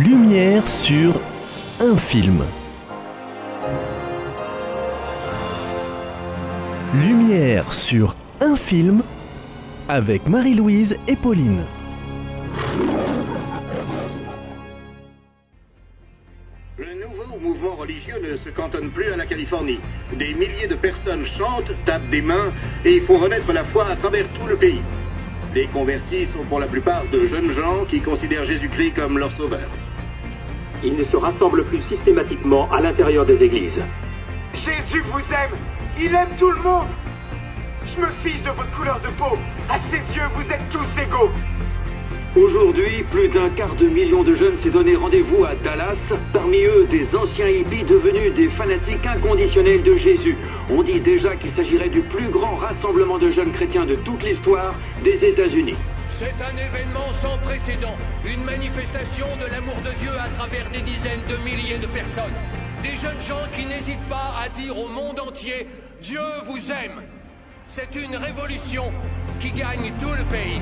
Lumière sur un film. Lumière sur un film avec Marie-Louise et Pauline. Le nouveau mouvement religieux ne se cantonne plus à la Californie. Des milliers de personnes chantent, tapent des mains et font renaître la foi à travers tout le pays. Les convertis sont pour la plupart de jeunes gens qui considèrent Jésus-Christ comme leur sauveur. Ils ne se rassemblent plus systématiquement à l'intérieur des églises. Jésus vous aime. Il aime tout le monde. Je me fiche de votre couleur de peau. À ses yeux, vous êtes tous égaux. Aujourd'hui, plus d'un quart de million de jeunes s'est donné rendez-vous à Dallas. Parmi eux, des anciens hippies devenus des fanatiques inconditionnels de Jésus. On dit déjà qu'il s'agirait du plus grand rassemblement de jeunes chrétiens de toute l'histoire des États-Unis. C'est un événement sans précédent, une manifestation de l'amour de Dieu à travers des dizaines de milliers de personnes. Des jeunes gens qui n'hésitent pas à dire au monde entier « Dieu vous aime ». C'est une révolution qui gagne tout le pays.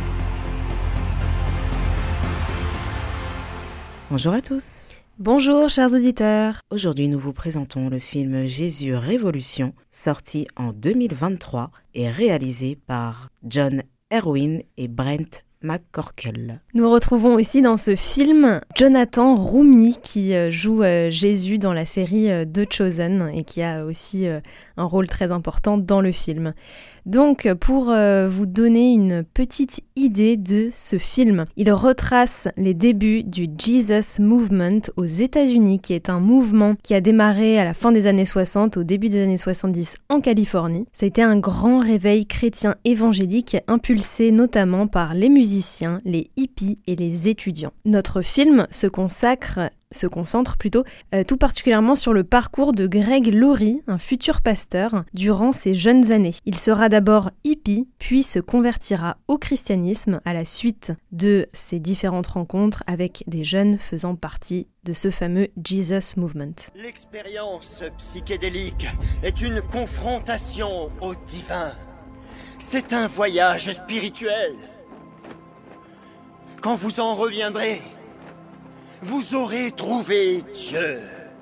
Bonjour à tous. Bonjour chers auditeurs. Aujourd'hui nous vous présentons le film Jésus Révolution, sorti en 2023 et réalisé par John Erwin et Brent McCorkle. Nous retrouvons aussi dans ce film Jonathan Roumie qui joue Jésus dans la série The Chosen et qui a aussi un rôle très important dans le film. Donc pour vous donner une petite idée de ce film, il retrace les débuts du Jesus Movement aux États-Unis, qui est un mouvement qui a démarré à la fin des années 60, au début des années 70 en Californie. Ça a été un grand réveil chrétien évangélique impulsé notamment par les musiciens, les hippies et les étudiants. Notre film se concentre tout particulièrement sur le parcours de Greg Laurie, un futur pasteur, durant ses jeunes années. Il sera d'abord hippie, puis se convertira au christianisme à la suite de ses différentes rencontres avec des jeunes faisant partie de ce fameux Jesus Movement. L'expérience psychédélique est une confrontation au divin. C'est un voyage spirituel. Quand vous en reviendrez, vous aurez trouvé Dieu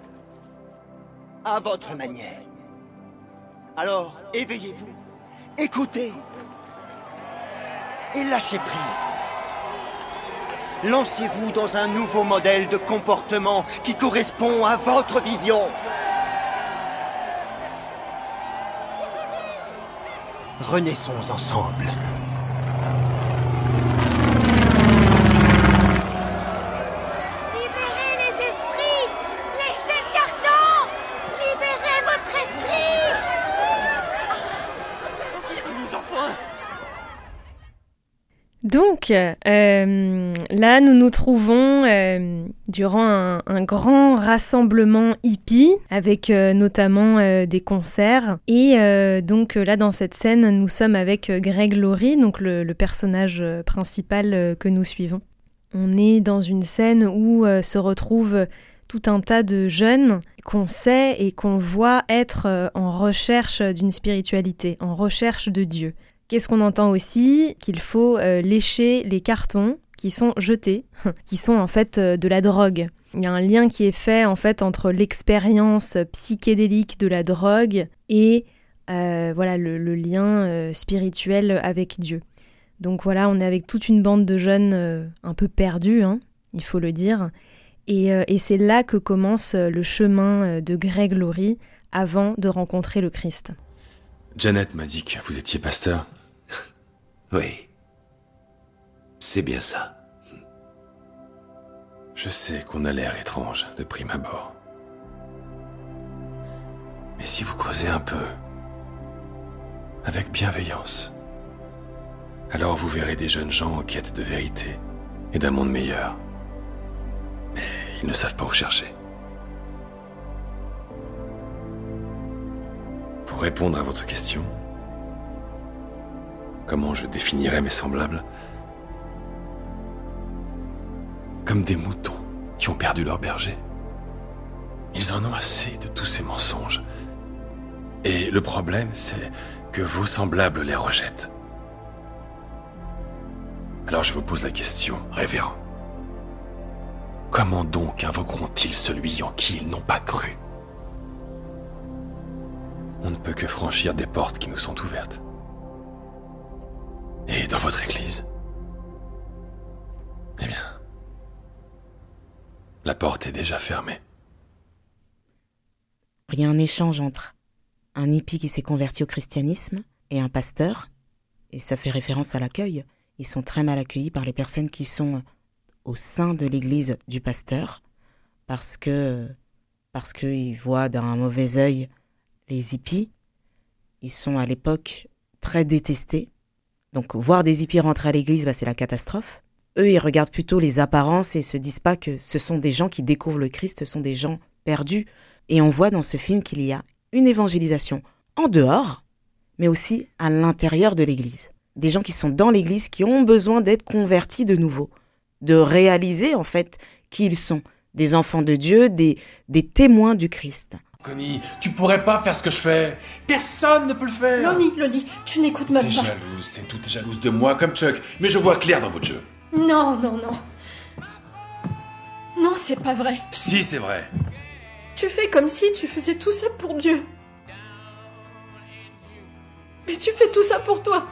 à votre manière. Alors, éveillez-vous, écoutez et lâchez prise. Lancez-vous dans un nouveau modèle de comportement qui correspond à votre vision. Renaissons ensemble. Donc, là, nous nous trouvons durant un grand rassemblement hippie, avec notamment des concerts. Et donc là, dans cette scène, nous sommes avec Greg Laurie, donc le personnage principal que nous suivons. On est dans une scène où se retrouvent tout un tas de jeunes qu'on sait et qu'on voit être en recherche d'une spiritualité, en recherche de Dieu. Qu'est-ce qu'on entend aussi ? Qu'il faut lécher les cartons qui sont jetés, qui sont en fait de la drogue. Il y a un lien qui est fait en fait entre l'expérience psychédélique de la drogue et le lien spirituel avec Dieu. Donc voilà, on est avec toute une bande de jeunes un peu perdus, il faut le dire. Et c'est là que commence le chemin de Greg Laurie avant de rencontrer le Christ. Janet m'a dit que vous étiez pasteur. Oui, c'est bien ça. Je sais qu'on a l'air étrange de prime abord. Mais si vous creusez un peu, avec bienveillance, alors vous verrez des jeunes gens en quête de vérité et d'un monde meilleur. Mais ils ne savent pas où chercher. Pour répondre à votre question, comment je définirais mes semblables ? Comme des moutons qui ont perdu leur berger. Ils en ont assez de tous ces mensonges. Et le problème, c'est que vos semblables les rejettent. Alors je vous pose la question, révérend. comment donc invoqueront-ils celui en qui ils n'ont pas cru? On ne peut que franchir des portes qui nous sont ouvertes. Et dans votre église, eh bien, la porte est déjà fermée. Il y a un échange entre un hippie qui s'est converti au christianisme et un pasteur, et ça fait référence à l'accueil. Ils sont très mal accueillis par les personnes qui sont au sein de l'église du pasteur, parce qu'ils voient d'un mauvais œil les hippies. Ils sont à l'époque très détestés. Donc voir des hippies rentrer à l'église, c'est la catastrophe. Eux, ils regardent plutôt les apparences et se disent pas que ce sont des gens qui découvrent le Christ, ce sont des gens perdus. Et on voit dans ce film qu'il y a une évangélisation en dehors, mais aussi à l'intérieur de l'église. Des gens qui sont dans l'église, qui ont besoin d'être convertis de nouveau, de réaliser en fait qui ils sont, des enfants de Dieu, des témoins du Christ. Connie, tu pourrais pas faire ce que je fais. Personne ne peut le faire. Lonnie, tu n'écoutes même pas. T'es jalouse, c'est tout, t'es jalouse de moi comme Chuck. Mais je vois clair dans votre jeu. Non. Non, c'est pas vrai. Si, c'est vrai. Tu fais comme si tu faisais tout ça pour Dieu. Mais tu fais tout ça pour toi.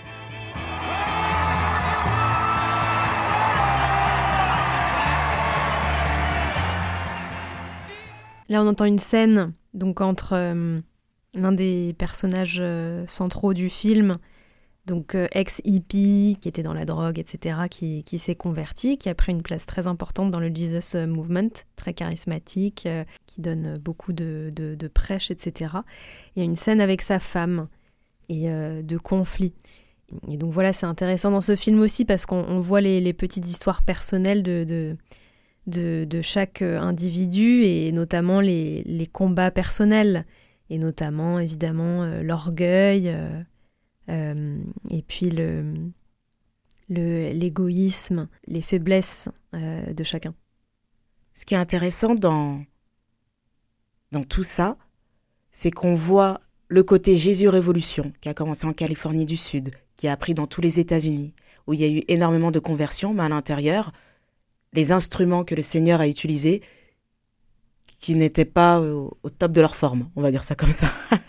Là, on entend une scène donc entre l'un des personnages centraux du film, donc ex-hippie, qui était dans la drogue, etc., qui s'est converti, qui a pris une place très importante dans le Jesus Movement, très charismatique, qui donne beaucoup de prêches, etc. Il y a une scène avec sa femme et de conflit. Et donc voilà, c'est intéressant dans ce film aussi parce qu'on voit les petites histoires personnelles de chaque individu et notamment les combats personnels et notamment évidemment l'orgueil et puis l'égoïsme, les faiblesses de chacun. Ce qui est intéressant dans tout ça, c'est qu'on voit le côté Jésus Révolution qui a commencé en Californie du Sud, qui a pris dans tous les États-Unis, où il y a eu énormément de conversions, mais à l'intérieur, les instruments que le Seigneur a utilisés qui n'étaient pas au top de leur forme, on va dire ça comme ça.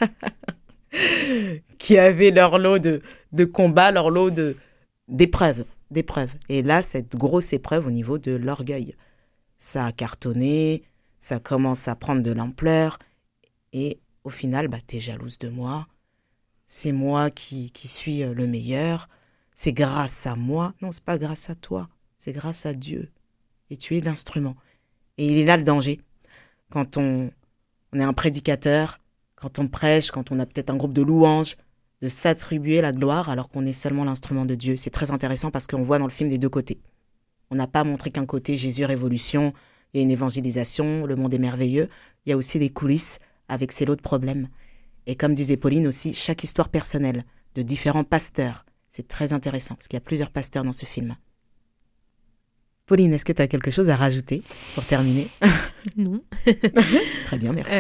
Qui avaient leur lot de combats, leur lot d'épreuves. Et là, cette grosse épreuve au niveau de l'orgueil. Ça a cartonné, ça commence à prendre de l'ampleur. Et au final, t'es jalouse de moi. C'est moi qui suis le meilleur. C'est grâce à moi. Non, c'est pas grâce à toi. C'est grâce à Dieu. Et tu es l'instrument. Et il est là le danger. Quand on est un prédicateur, quand on prêche, quand on a peut-être un groupe de louanges, de s'attribuer la gloire alors qu'on est seulement l'instrument de Dieu. C'est très intéressant parce qu'on voit dans le film les deux côtés. On n'a pas montré qu'un côté Jésus Révolution, il y a une évangélisation, le monde est merveilleux. Il y a aussi les coulisses avec ses lots de problèmes. Et comme disait Pauline aussi, chaque histoire personnelle de différents pasteurs, c'est très intéressant parce qu'il y a plusieurs pasteurs dans ce film. Pauline, est-ce que tu as quelque chose à rajouter pour terminer? Non. Très bien, merci.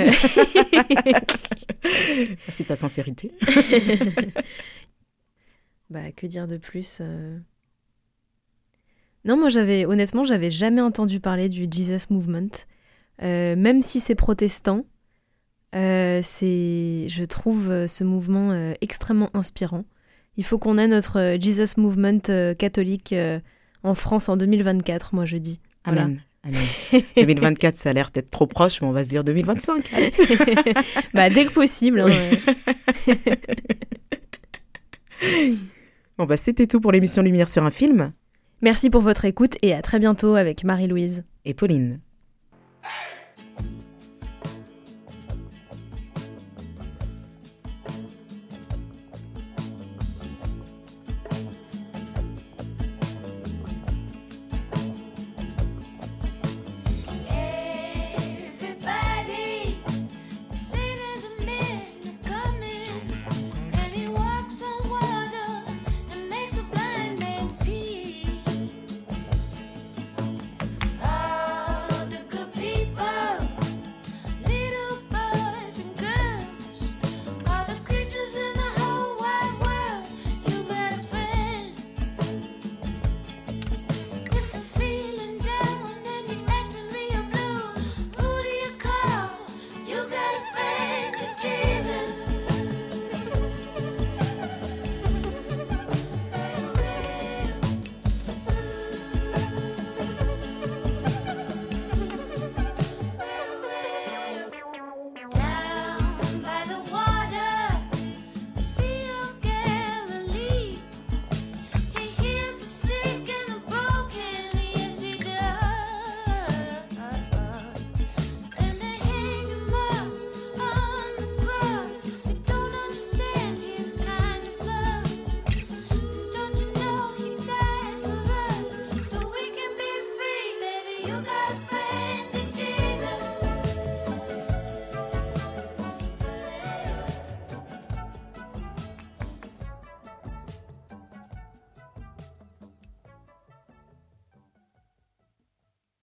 Merci de ta sincérité. Que dire de plus Non, moi, honnêtement, j'avais jamais entendu parler du Jesus Movement. Même si c'est protestant, je trouve ce mouvement extrêmement inspirant. Il faut qu'on ait notre Jesus Movement catholique en France en 2024, moi je dis. Amen. Voilà. Amen. 2024, ça a l'air d'être trop proche, mais on va se dire 2025. Dès que possible. Bon, c'était tout pour l'émission Lumière sur un film. Merci pour votre écoute et à très bientôt avec Marie-Louise et Pauline.